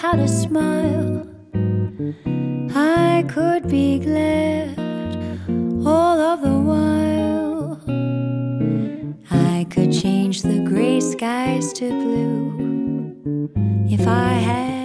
had a smile, I could be glad all of the while. I could change the gray skies to blue if I had